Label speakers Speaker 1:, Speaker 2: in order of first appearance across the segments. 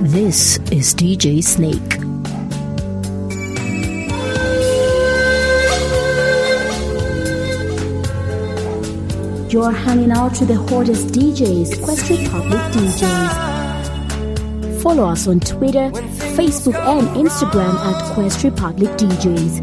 Speaker 1: This is DJ Snake. You're hanging out with the hottest DJs, Quest Republic DJs. Follow us on Twitter, Facebook and Instagram at Quest Republic DJs.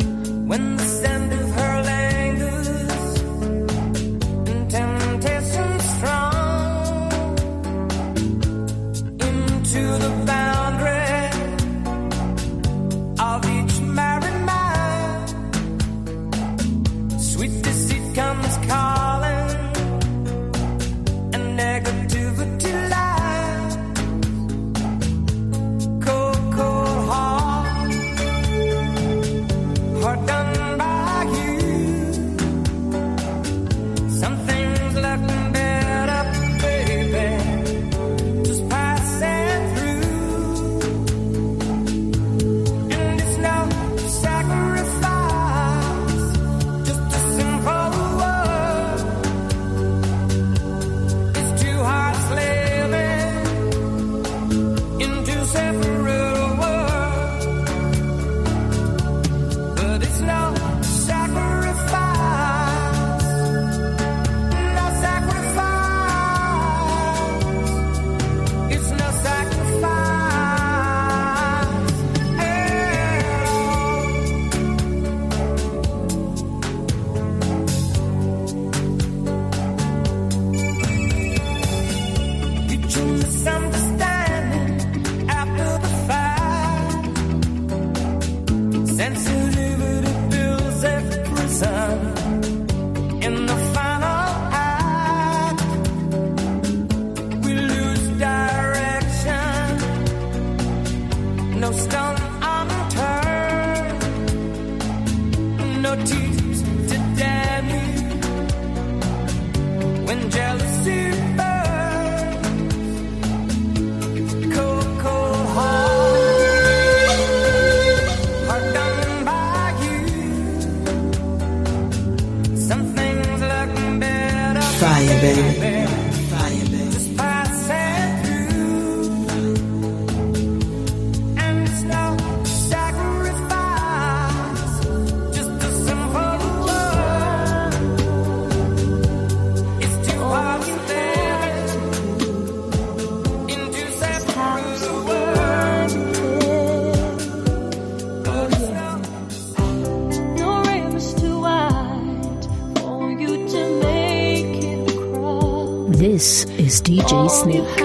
Speaker 1: This is DJ Snake.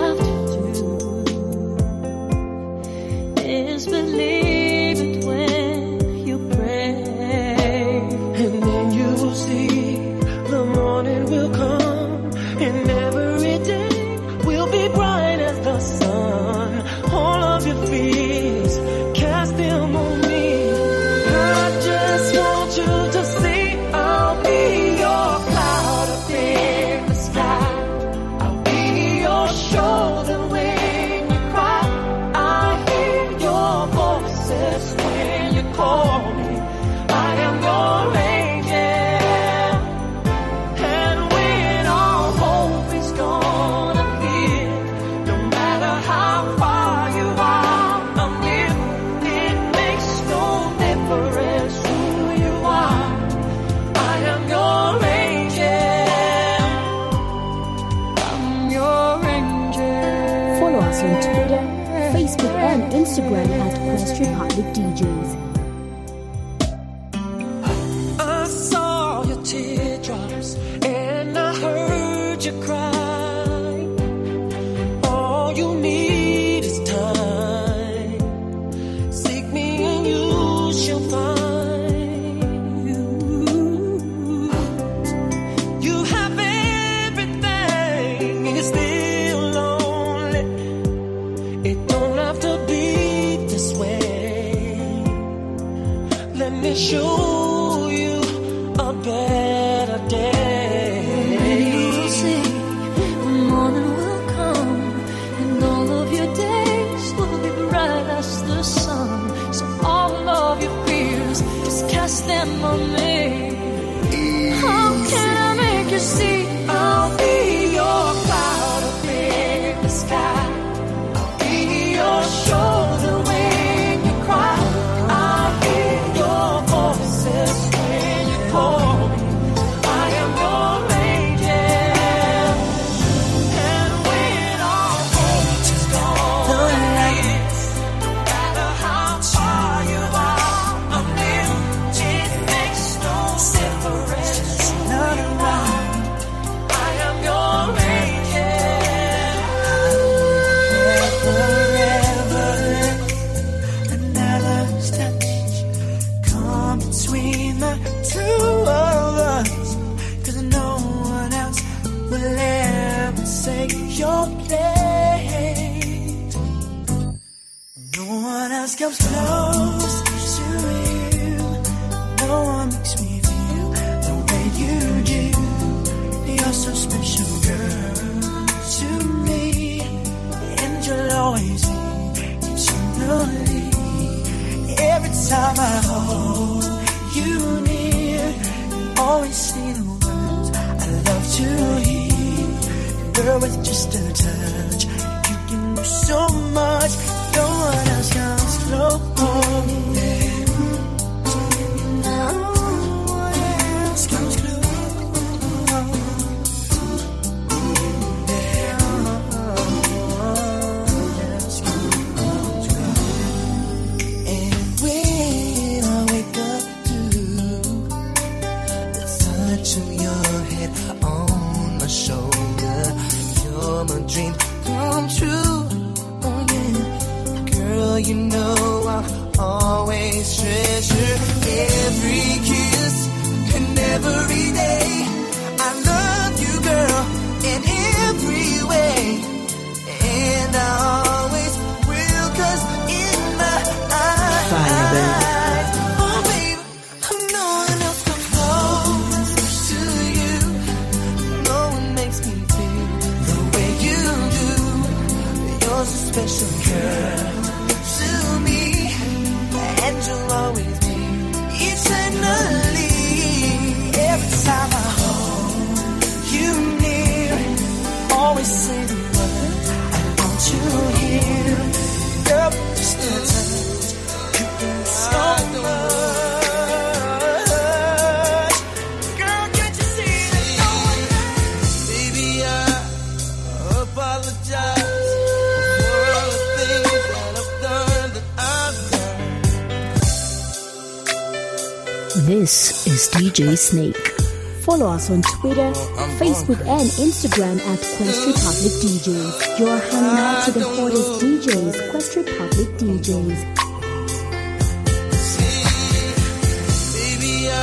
Speaker 1: Instagram at Quest Republic DJs.
Speaker 2: I saw your teardrops and I heard you cry. All you need is time. Seek me and you shall find. You have everything and you're still lonely. It don't have to be this way. Let me show you a better day.
Speaker 3: You see
Speaker 2: take your place. No one else comes close to you. No one makes me feel the way you do. You're so special, girl, to me, and you'll always be eternally. Every time I hold you near, always say the words I love to hear. Girl, with just a touch, you can do so much. No one else comes close. No one else comes close. And when I wake up to the touch of your head on my shoulder, you're my dream come true. Oh yeah, girl, you know I'll always treasure every kiss and every day. I love you, girl, in every way, and I always will, 'cause in my eyes, oh baby, no one else comes close to you. No one makes me feel the way you do. You're so special, girl, to me, and you'll always be eternally. Every time I hold you near, always say the words I want to hear. Girl, just a touch, you can do so much. Girl, can't you see that no one else? Baby, I apologize for all the things that I've done, that I've done.
Speaker 1: This is DJ Snake. Follow us on Twitter, Facebook, and Instagram at Quest Republic DJs. You're hanging out to the hottest DJs, Quest Republic DJs.
Speaker 2: Baby, I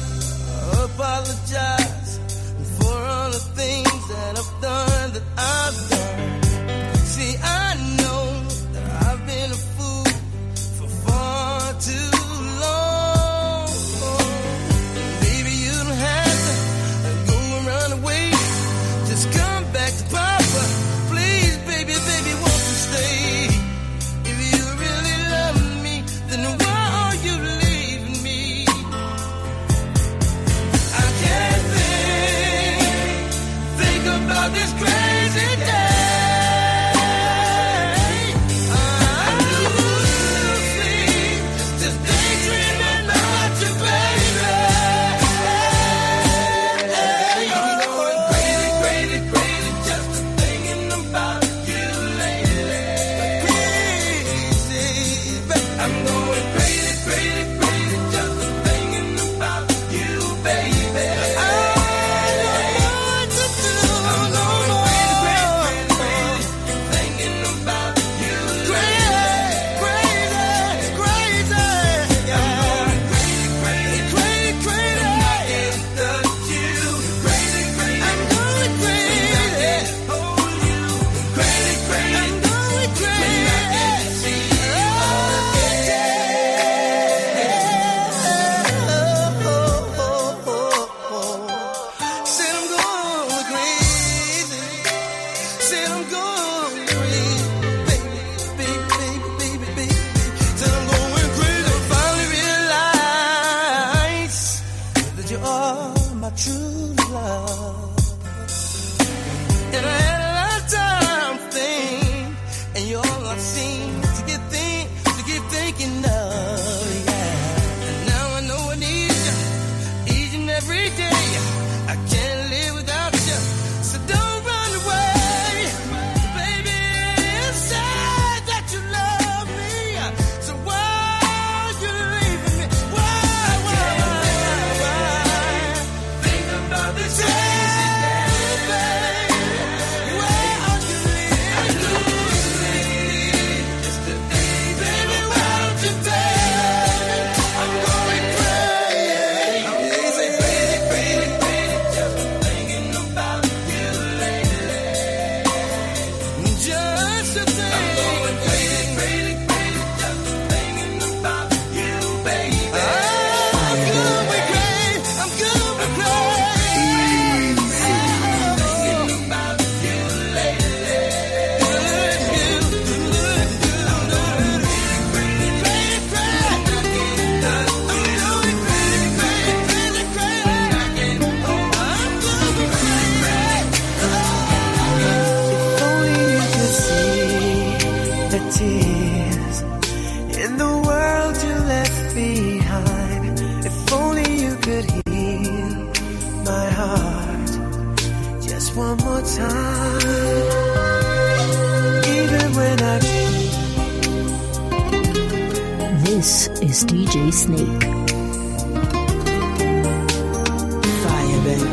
Speaker 2: apologize for all the things that I've done, that I've done. See, I know that I've been a fool for far too long. Baby, you don't have to go around the way. Just come back to Papa. Please, baby, baby, won't you stay? If you really love me, then why are you leaving me? I can't think about this crazy day. I'm losing sleep, just daydreaming about you, baby. I'm going crazy, crazy, crazy, just thinking about you lately. Crazy, I'm going crazy, crazy, crazy, just thinking about you, baby. I don't know what to do. I'm going crazy, crazy, crazy, thinking about you, crazy, crazy, crazy. I'm going crazy, crazy, crazy, crazy, you, crazy, crazy. I'm going crazy, hold you, crazy, crazy. I'm going crazy. Said I'm going crazy. Said I'm going crazy. Baby, baby, baby, baby, baby. Said I'm going crazy. Finally realize that you are my true love. And I had a lot of time to think, and you're all I've seen to keep thinking of, yeah. And now I know I need you each and every day. I can't live without you, so don't run away. time. Even when I...
Speaker 1: This is DJ Snake.
Speaker 2: Fire, baby.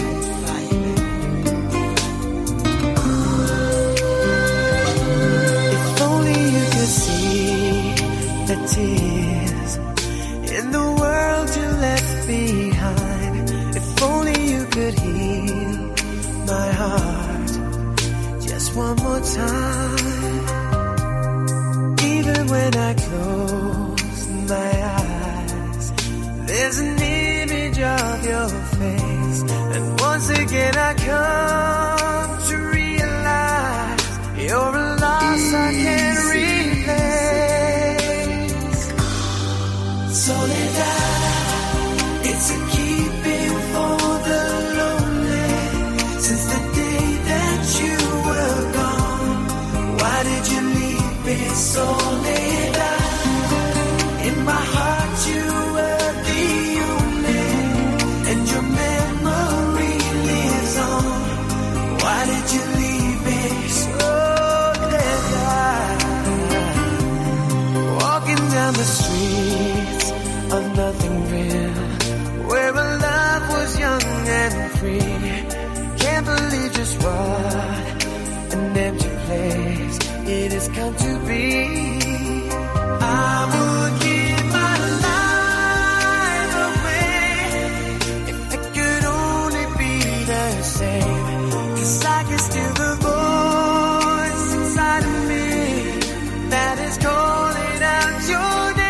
Speaker 2: The tears in the world you left behind. If only you could heal my heart just one more time. Even when I close my eyes, there's an image of your face, and once again I come to realize you're a loss I can't replace. Soledad, it's a keeping for the lonely. Since the day that you were gone, why did you leave me, Soledad? In my heart you were the only, and your memory lives on. Why did you leave me, Soledad? Walking down the street of nothing real, where our love was young and free. Can't believe just what an empty place it has come to be. I would give my life away if it could only be the same, 'cause I can still the voice inside of me that is calling out your name.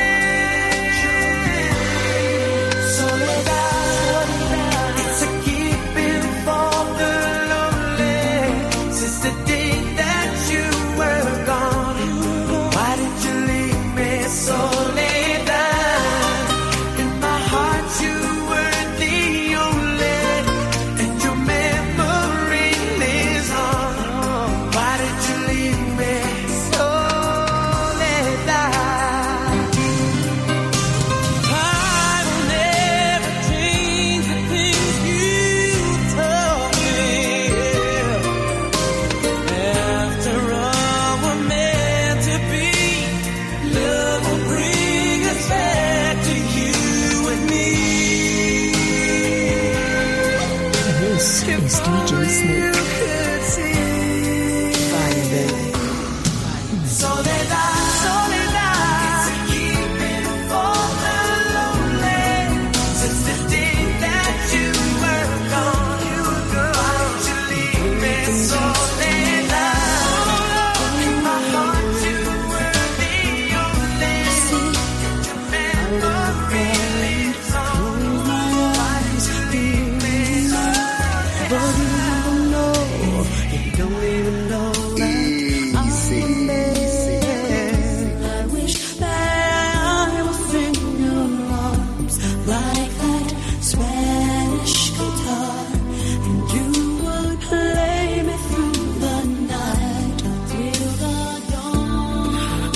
Speaker 1: Is DJ Snake.
Speaker 2: Fire, baby. Soledad, Soledad, it's a keeping for the lonely. Since the day that you were gone, why don't you leave me, Soledad? In my heart you were the only, your memory lives on. Why did you leave me, Soledad? But you don't know, you don't even know that I'm there.
Speaker 3: I wish that I was in your arms like that Spanish guitar, and you would play me through the night till the dawn.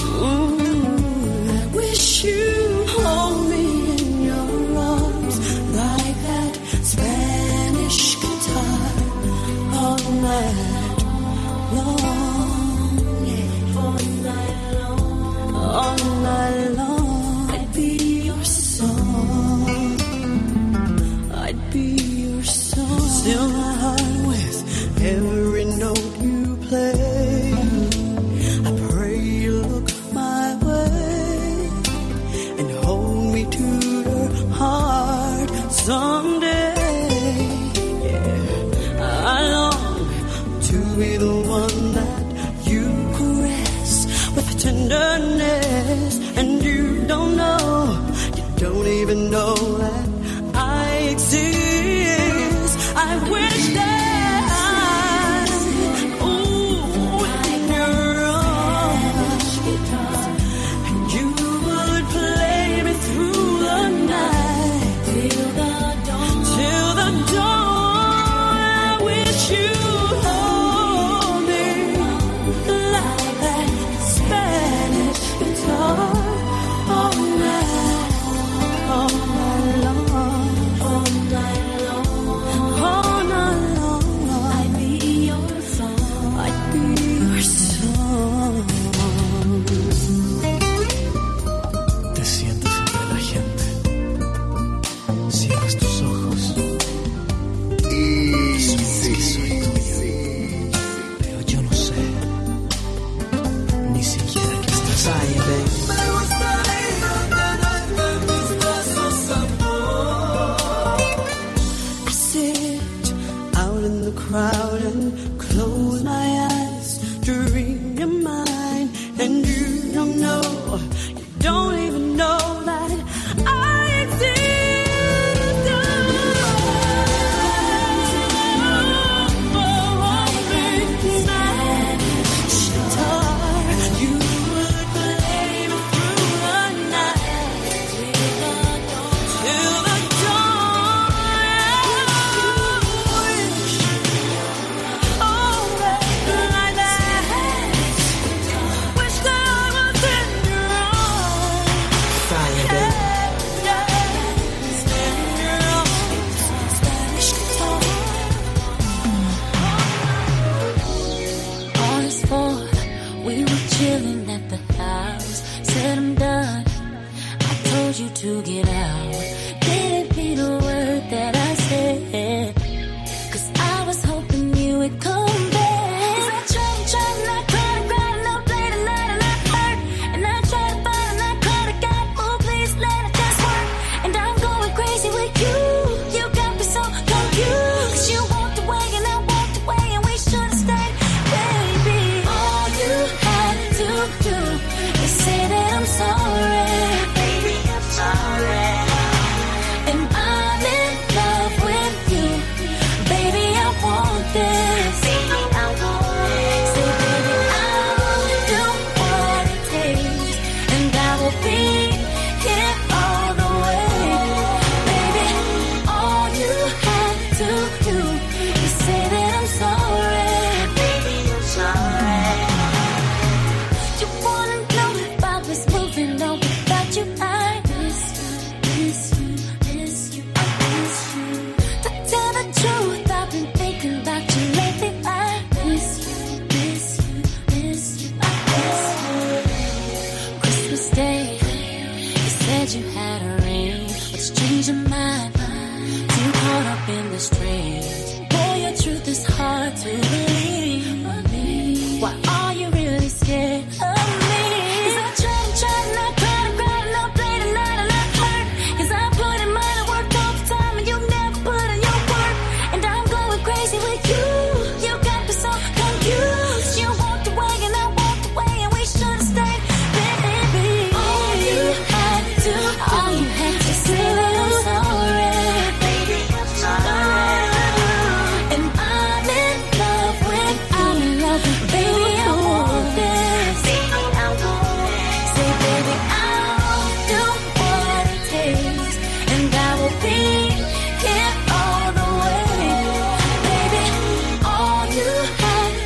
Speaker 3: I wish you'd hold me in your arms like that Spanish guitar all night long, yeah, all night long, all night long. I'd be your song, I'd be your song.
Speaker 2: Still my heart with every note you play. I pray you look my way and hold me to your heart someday. Yeah, I long to be the one that you caress with tenderness, and you don't know, you don't even know that I exist. I wish that, ooh, in your arms, and you would play me through the night
Speaker 3: Till the dawn,
Speaker 2: till the dawn. I wish you hold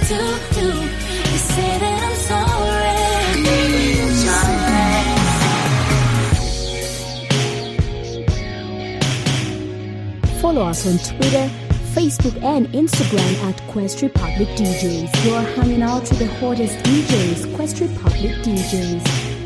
Speaker 3: to you to say that I'm sorry.
Speaker 1: Follow us on Twitter, Facebook and Instagram at Quest Republic DJs. You're hanging out with the hottest DJs, Quest Republic DJs.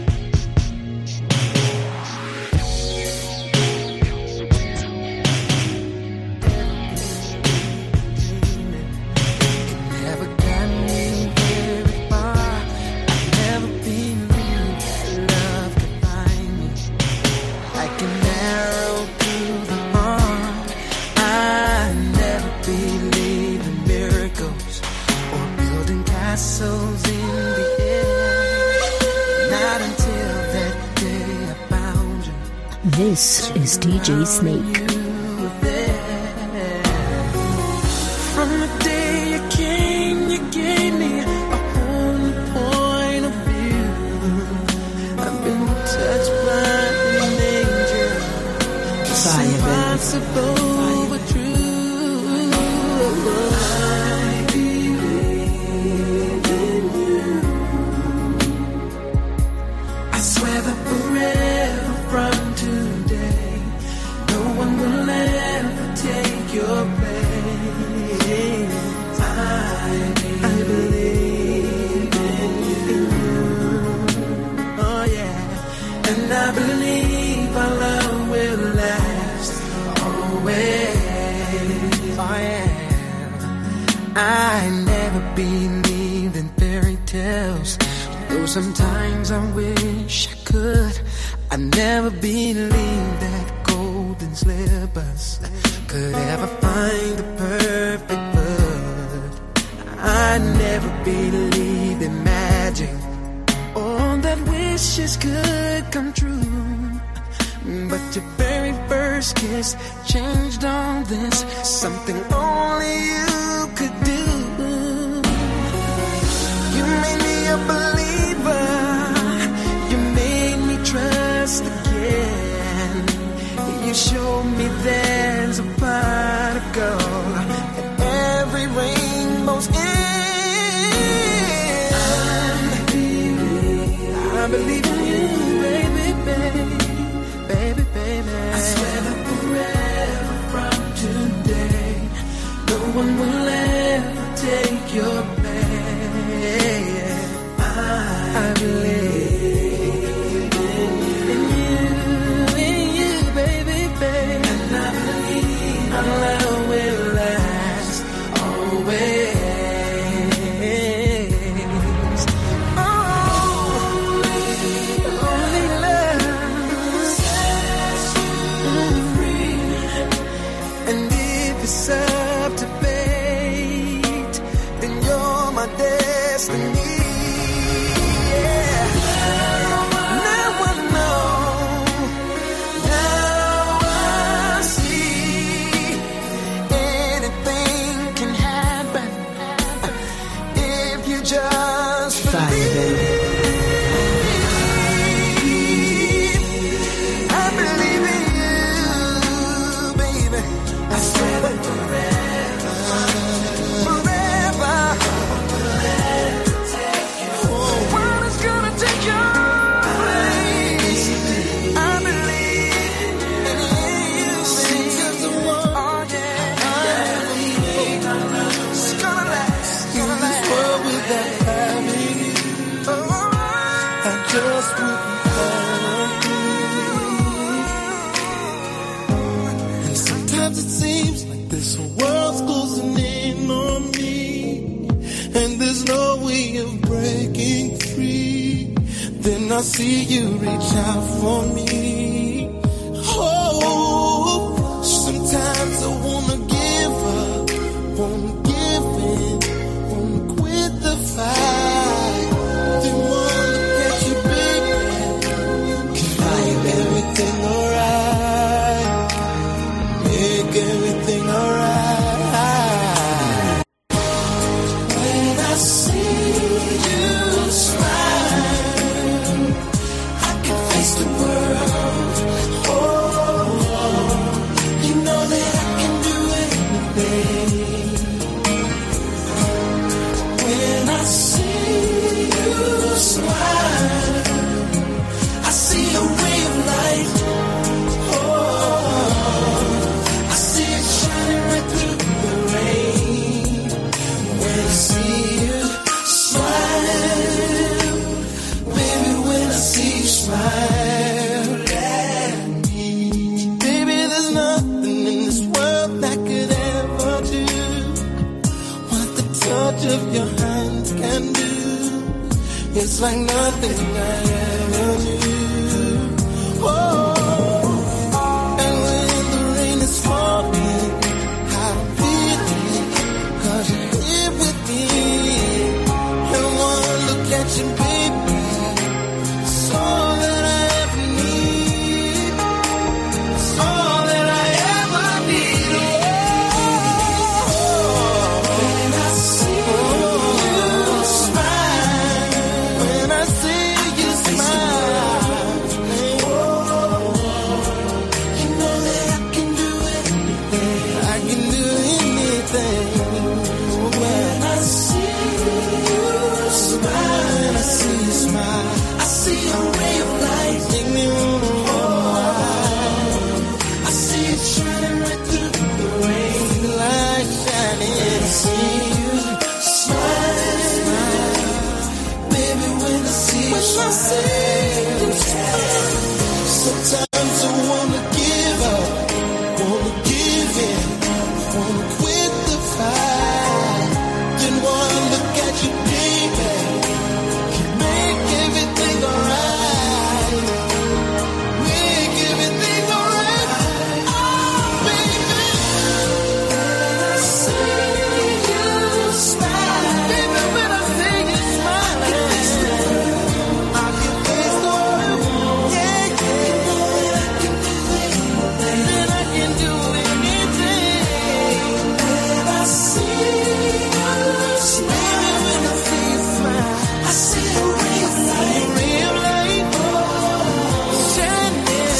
Speaker 1: This is DJ Snake.
Speaker 3: From the day you came, you gave me a whole new point of view. I've been touched by an angel. It's impossible but true. I believe in you. I swear that forever from today, no one will ever take your place. I believe in you. Oh yeah. And I believe our love will last always. Oh yeah. I never believed in fairy tales, though sometimes I wish I could. I never believed that golden slippers could ever find the perfect bud. I never believed in magic, or that wishes could come true. But your very first kiss changed all this, something only you could do. You made me a believer, you made me trust again. You showed me there's a pot of gold and every rainbow's end. I believe in you, baby, baby, baby, baby. I swear that forever from today, no one will ever take your place. I believe in you, baby, baby. And I believe our love will last always. Only love sets you free. And if it's up to fate, then you're my destiny. I see you reach out for me. Oh, sometimes I wanna give up, wanna give in, wanna quit the fight. Then wanna get you, baby, can make everything alright, make everything alright. When I see you smile, the world
Speaker 2: see you smile, baby, when I see you smile at me, baby, there's nothing in this world that could ever do what the touch of your hands can do. It's like nothing I ever knew. Oh, and when the rain is falling, I'm feeling 'cause you're here with me. And one look at you, baby, it's all that I ever need. It's all that I ever need. Oh, when I see you smile, when I see you smile, you know that I can do anything. I can do anything. When I see you smile, when I see you smile, I see a ray of light. Take me on a while. I see it shining right through the rain. The light shining. I see you smile, baby, when I see you smile. Sometimes I wanna give up, wanna give in, wanna quit the fight. Then one look at you, baby, can make everything alright. Make everything alright. Oh, baby, when I see you smile, baby, when I see you smile, I can face the world. Yeah, yeah. Then I can do anything. When I see you smile, when I see you smile, I see a ray of light, shining.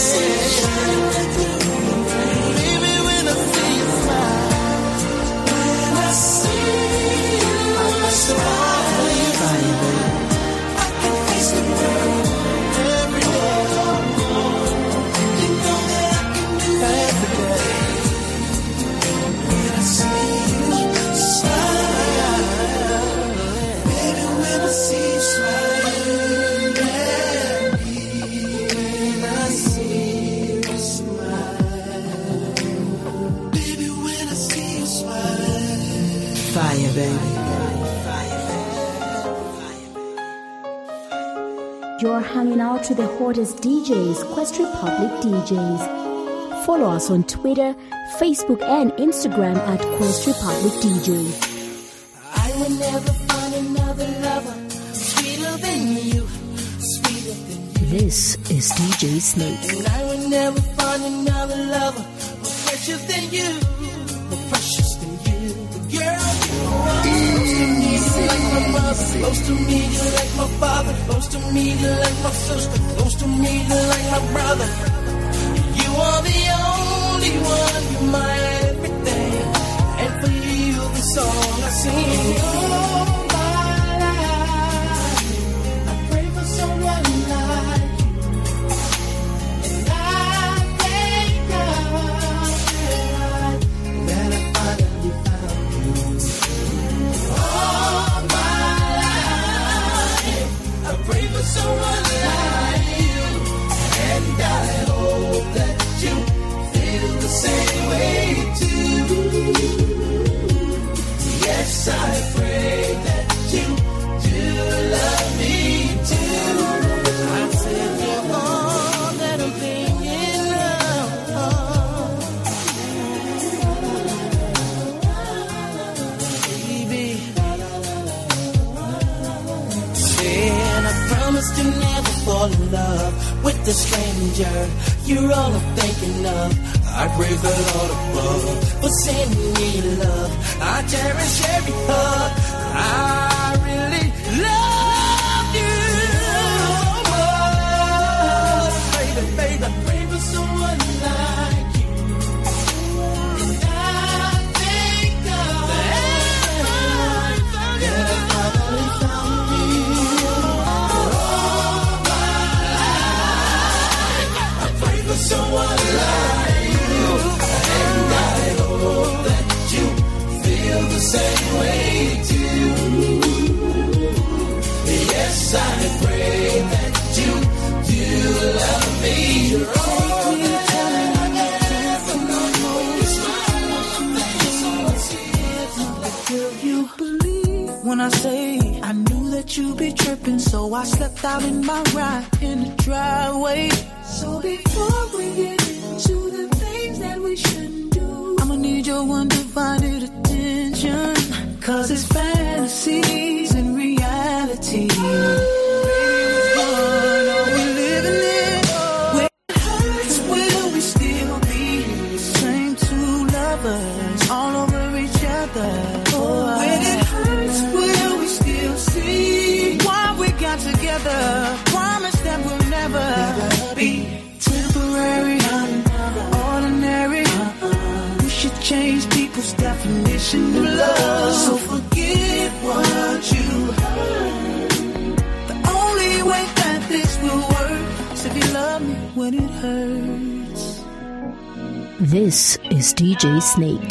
Speaker 2: Baby, when I see you smile, when I see you smile, I can face the world every day. You know that I can do every day. When I see you smile, baby, when I see you smile at me, when I see you smile, baby, when I see you smile. Fire, baby.
Speaker 1: You're hanging out with the hottest DJs, Quest Republic DJs. Follow us on Twitter, Facebook, and Instagram at Quest Republic DJs.
Speaker 2: I will never find another lover sweeter than you, sweeter than you.
Speaker 1: This is DJ Snake.
Speaker 2: And I will never find another lover more precious than you, more precious than you. Girl, you are close to me, you're like my mother. Close to me, you're like my father. Close to me, you're like my sister. Close to me, you're like my brother. You are the only one, you're my everything. And for you, the song I sing. All my life, I pray for someone like you. And I thank God that I finally found you. All my life, I pray for someone like you. And I hope that you feel the same way too. Yes, I pray that you do love me too. I said you're all that I'm thinking of, baby. Said I promised to never fall in love with a stranger. You're all I'm thinking of. I praise the Lord above for sending me love. I cherish every hug. I really love you. Baby, baby, I pray for someone like you. And I thank God that I finally found you. All my life, I pray for someone like you. And I hope that you feel the same way too.
Speaker 3: when I say I knew that you'd be tripping, so I slept out in my ride in the driveway. So before we get into the things that we shouldn't do, I'ma need your undivided attention, 'cause it's fantasies and reality. All over each other. When it hurts, will we still see why we got together? Promise that we'll never be temporary, ordinary. We should change people's definition of love. So forget what you heard. The only way that this will work is if you love me when it hurts.
Speaker 1: This is DJ Snake.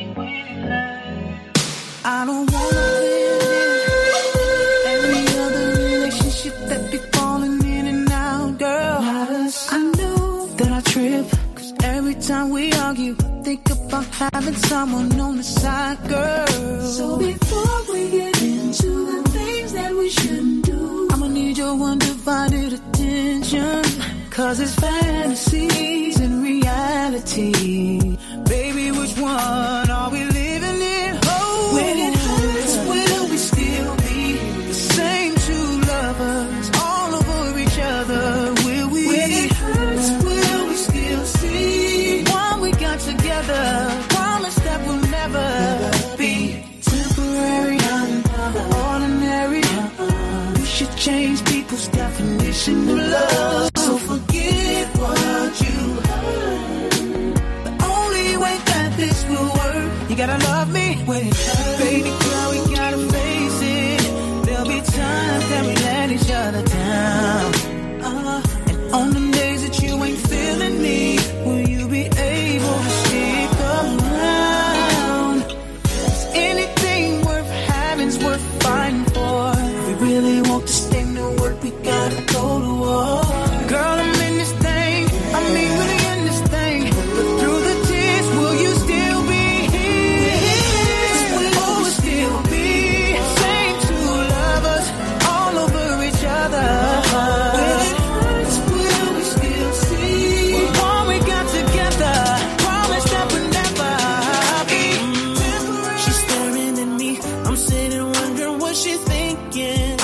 Speaker 3: I don't wanna live in every other relationship that be falling in and out, girl. I know that I trip, 'cause every time we argue, I think about having someone on the side, girl. So before we get into the things that we shouldn't do, I'ma need your undivided attention, 'cause it's fantasies and reality. Baby, which one are we living in? Oh, when it hurts, will we still be the same two lovers all over each other? Will we? When it hurts, will we still see why we got together? Promise that we'll never be temporary, ordinary. We should change people's definition of love. So forget what you heard. The only way that this will work, you gotta love me when it hurts. Baby girl, we gotta face it. There'll be times that we let each other down. And on the days that you ain't feeling me, will you be able to stick around? Is anything worth having's worth fighting for? If we really want to stay to work, we gotta go to war. Girl, I'm in this thing, I mean really in this thing. But through the tears, will you still be here? Will we still be same two lovers all over each other? When it hurts, will we still see why we got together? Promise that we'll never be temporary. She's staring at me, I'm sitting wondering what she's thinking.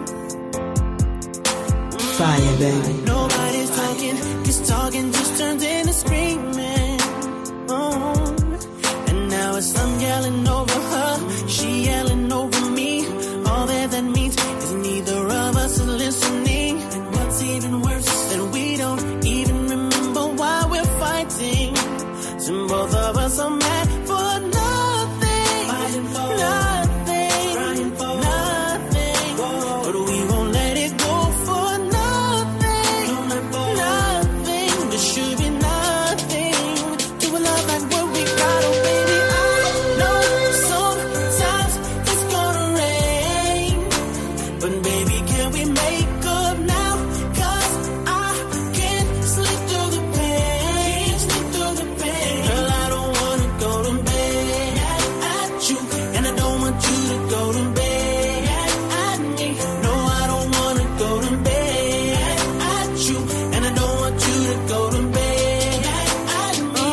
Speaker 4: Fire, baby.
Speaker 3: Nobody's talking, 'cause talking just turns into screaming. Oh. And now it's I'm yelling over her, she yelling over me. All that means is neither of us is listening. And what's even worse is that we don't even remember why we're fighting. So both of us are mad for nothing, fighting for nothing, trying for nothing. But we won't let it go for nothing, nothing. There should be nothing to a love like what we got. Oh baby, I know sometimes it's gonna rain, but baby, can we make up now? 'Cause I can't sleep through the pain, Girl, I don't wanna go to bed at you, and I don't want you to go to bed at me. No, I don't wanna go to bed at you, and I don't want you to go to bed at me.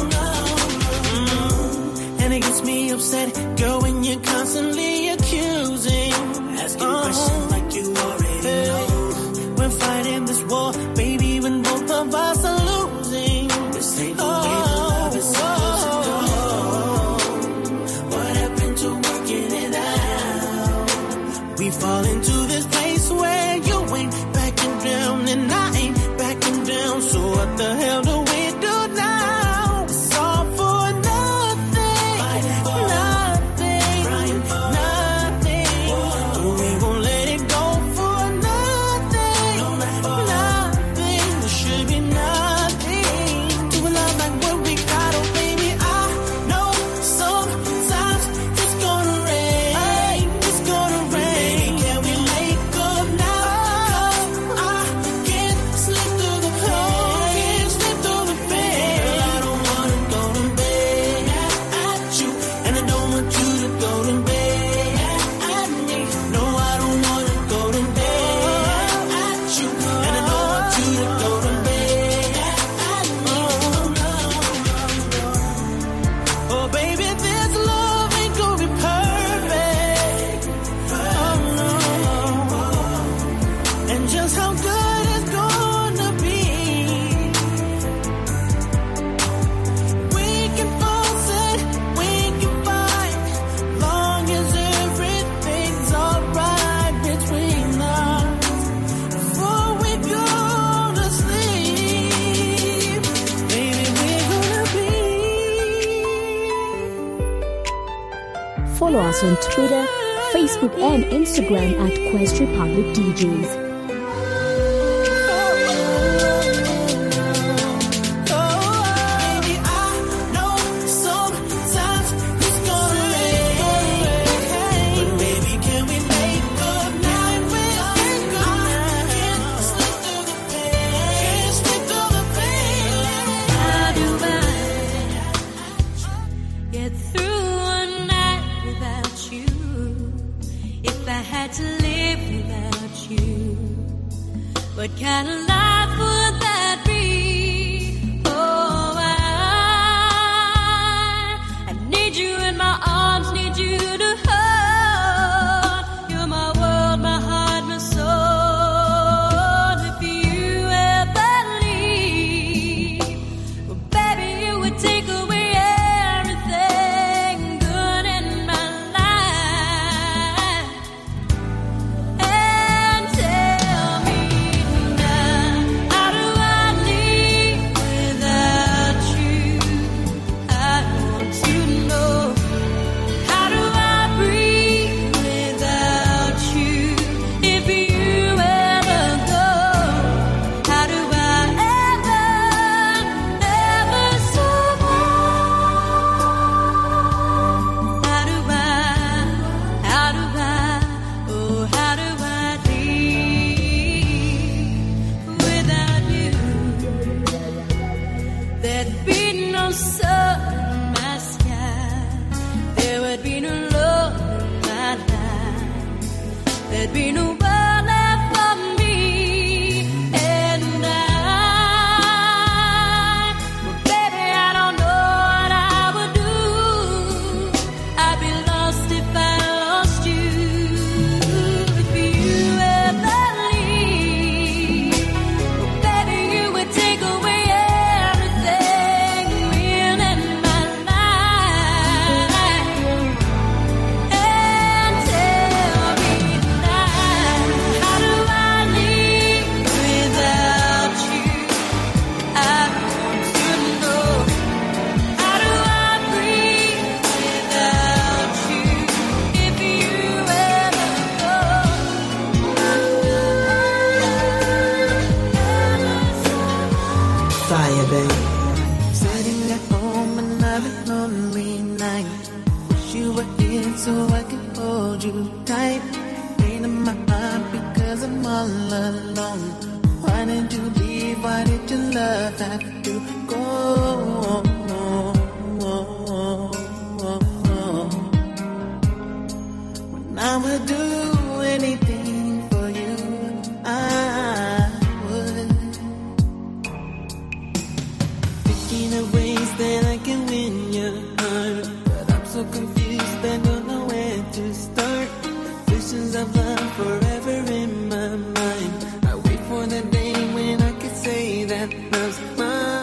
Speaker 3: And it gets me upset, girl, when you're constantly accusing, asking questions like you already know. We're fighting this war, baby, when both of us are losing. This ain't the way the love is supposed to go. What happened to working it out? We fall into this place where you ain't backing down and I ain't backing down. So what the hell do we do now? It's all for nothing, nothing, nothing. We won't let it go for nothing, nothing. There should be nothing to a love like what we got. Oh baby, I know sometimes it's gonna rain, it's gonna rain. Can we
Speaker 1: follow us on Twitter, Facebook and Instagram at Quest Republic DJs.
Speaker 4: What kind of life would that be? Oh, I need you in my arms, need you to hold. You're my world, my heart, my soul. If you ever leave, well, baby, you would take away everything good in my life. And tell me, how do I live without you? I want to know. How do I breathe without you? If you ever go, how do I ever survive? How do I live without you? There'd be no sun in my sky. There would be no love in my life. There'd be no world left for me. And well, baby, I don't know what I would do. I'd be lost if I lost you. If you ever leave, well, baby, you would take away everything real in my life. And tell me now, how do I live without you? I want to know. How do I breathe without you? If you ever go,
Speaker 2: Fire, babe. Sitting at home another lonely night. Wish you were here so I could hold you tight. Pain in my heart because I'm all alone. Why did you leave? Why did your love have to go? When I would do anything for you, I would. Thinking of ways that I can win your heart, but I'm so confused, I don't know where to start. Visions of love forever in my mind. I wait for the day when I could say that love's mine.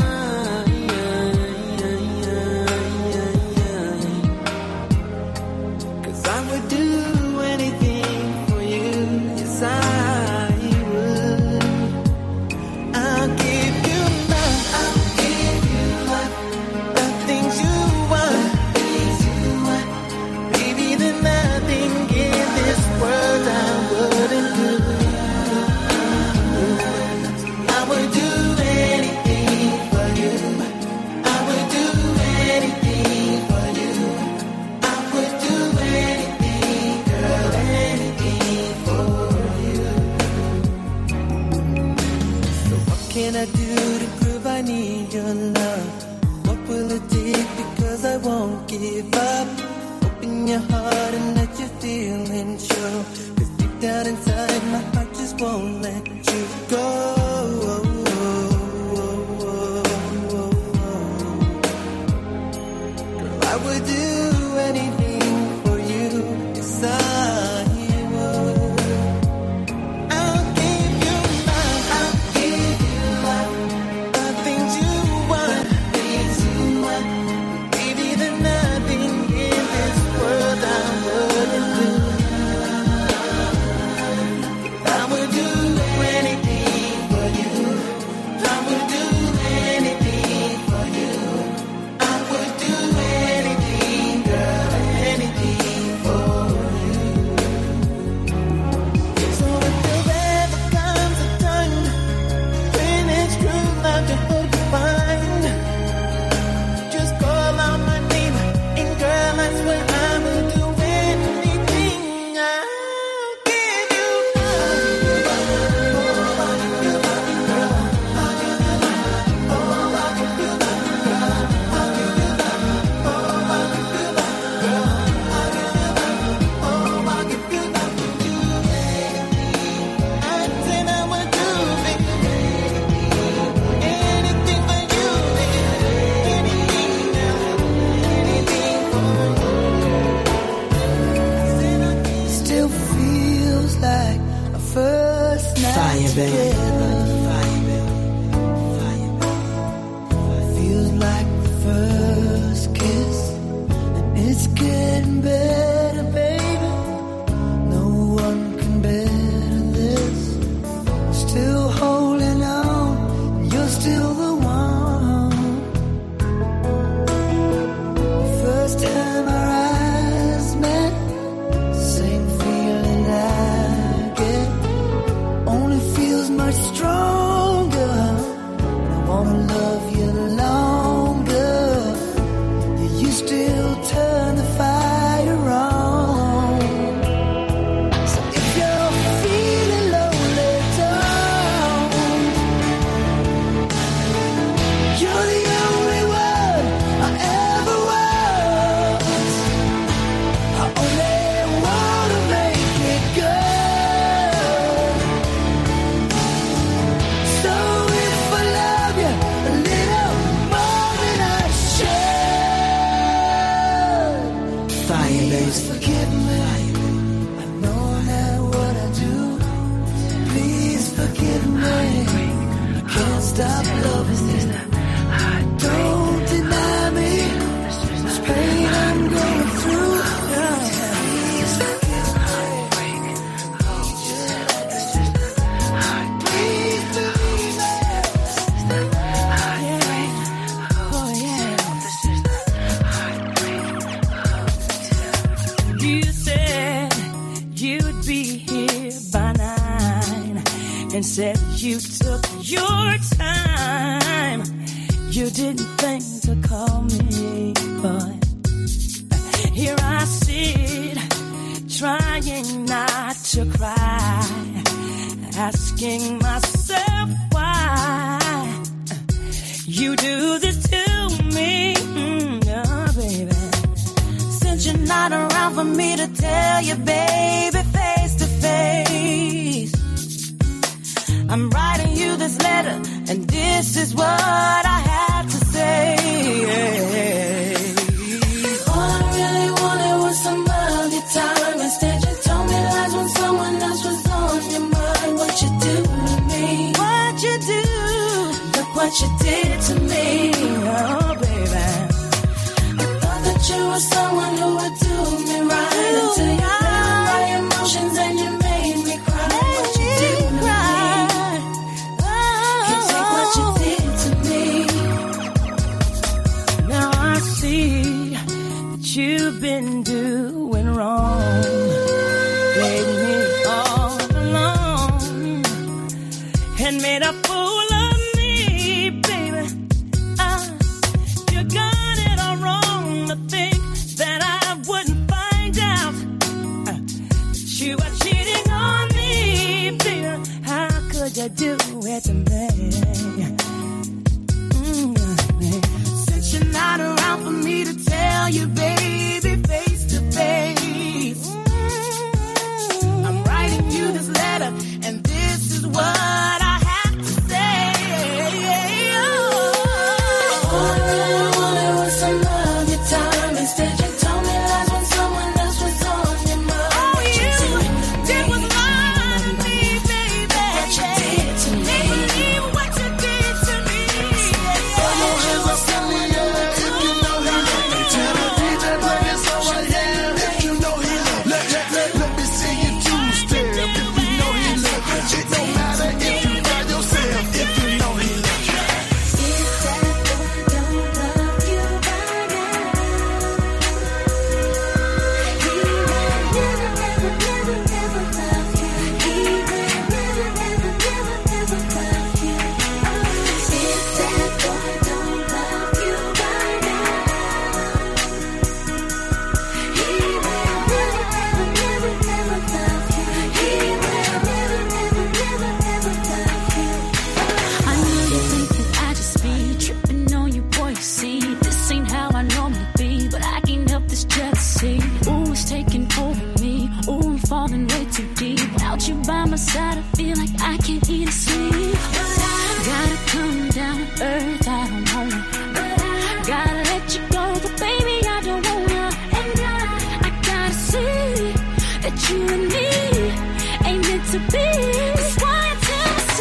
Speaker 2: 'Cause I would do anything for you, yes I would. I'll give you love, I'll give you love, the things you want, baby, there's nothing in this world I wouldn't do. I would do anything for you. I would do anything for you. I would do anything, girl, anything for you. So what can I do to prove I need your love? What will it take? Because I won't give up. Open your heart and let your feelings show. 'Cause deep down inside my heart just won't let you go. Girl, I would do anything for you, yes I would. I'll give you love, I'll give you love, the things you want, baby, there's nothing in this world I wouldn't do. I would do anything for together. Feels like the first kiss, and it's getting better, baby. No one can better this. Still holding on, you're still the one. First time our eyes met, same feeling I get, only feels much stronger. And I wanna love you longer. You still turn the fire on. So if you're feeling lonely, don't. You're the only one I ever was. I only wanna make it good. So if I love you a little more than I should, fire, please forgive me. I know now what I do. Please forgive me. You can't stop loving me. Don't deny me this pain I'm going through. Please forgive me. Please believe me. Oh yeah.
Speaker 3: You said you'd be here by 9 and said you took your time. You didn't think to call me, but here I sit, trying not to cry, asking myself why you do this to me, oh, baby. Since you're not around for me to tell you, baby, face to face, I'm writing you this letter, and this is what I have to say. All I really wanted was some of your time. Instead, you told me lies when someone else was on your mind. What you do to me? What you do? Look what you did to me, oh baby. I thought that you were someone who would do me right until you played my emotions and you made me cry. What you do to me? Can't take what you did to me. Now I see that you've been doing wrong, played me all alone, and made a fool of me, baby. You got it all wrong to think that I wouldn't find out that you were cheating on me, baby. How could you do it to me? Since you're not around for me to tell you, baby, face to face, I'm writing you this letter, and this is what I have to say. All I really wanted was some of your time. Instead, you told me lies when someone else was on your mind. All you did was lie to me, baby. What you did to me. What you did to me.
Speaker 2: Throw your hands up in the air if you know he love me. Tell the DJ play it so I am if you know he love me. Let me see you two-step if you know he love me. It don't matter if you by yourself if you know he love me.
Speaker 4: If that boy don't love you by now, he will never, never, never, never love you. He will never, never, never, never love you. If that boy don't love you by now, he will never, never, never, never love you. He will never, never, never, never love you.
Speaker 1: I know you think that I just be tripping on you, boy. You see, this ain't how I normally be, but I can't help this jealousy. Ooh, it's taking over me. Ooh, I'm falling way too deep. Without you by my side, I feel like I can't eat or sleep. Gotta come down to earth, I don't wanna. Gotta let you go, but baby, I don't wanna. And I gotta see that you and me ain't meant to be. That's why I tell myself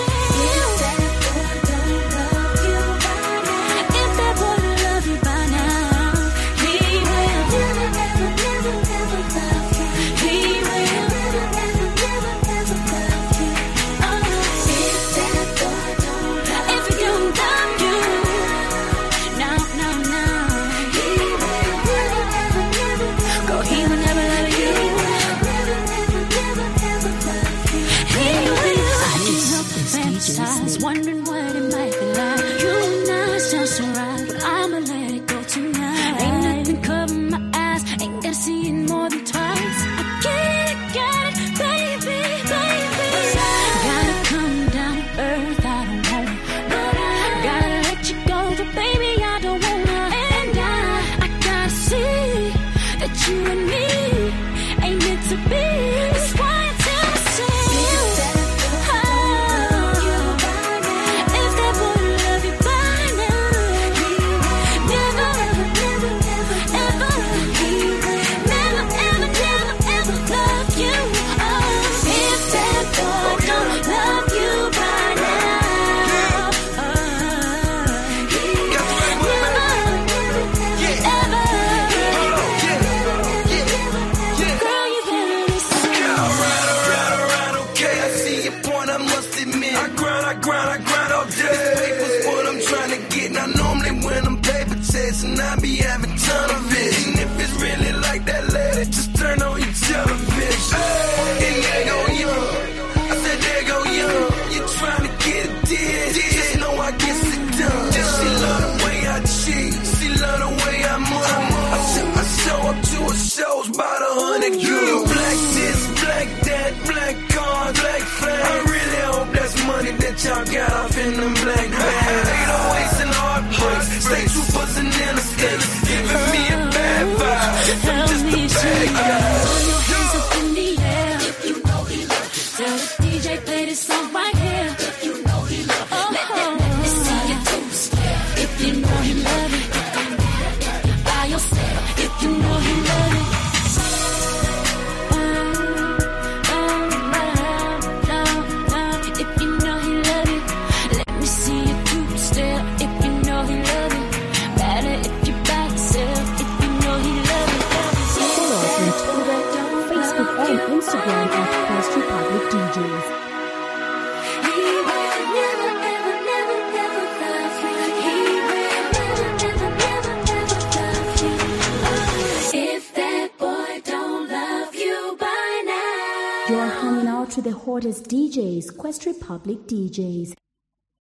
Speaker 1: to the hottest DJs, Quest Republic DJs.